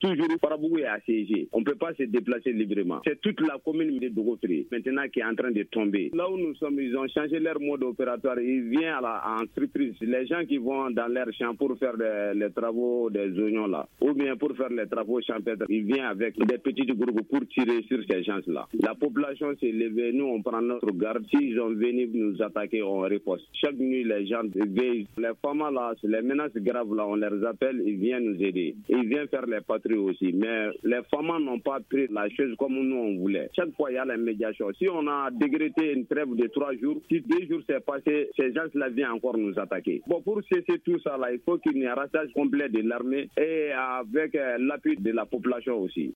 toujours Parabougou est assiégé. On ne peut pas se déplacer librement. C'est toute la commune de Dogotri maintenant qui est en train de tomber. Là où nous sommes, ils ont changé leur mode opératoire. Ils viennent en surprise. Les gens qui vont dans leur champ pour faire les travaux des oignons là, ou bien pour faire les travaux champêtres, ils viennent avec des petits groupes pour tirer sur ces gens-là. La population s'est levée, nous on prend notre garde. S'ils ont venu nous attaquer, on riposte. Chaque nuit, les gens veillent. Les femmes là, les menaces graves là, on les appelle, ils viennent nous aider. Ils viennent faire les patrouilles aussi. Mais les femmes n'ont pas pris la chose comme nous on voulait. Chaque fois, il y a la médiation. Si on a décrété une trêve de 3 jours, si 2 jours s'est passé, ces gens-là viennent encore nous attaquer. Bon, pour cesser tout ça là, il faut qu'il y ait un rassage complet de l'armée et avec l'appui de la population aussi.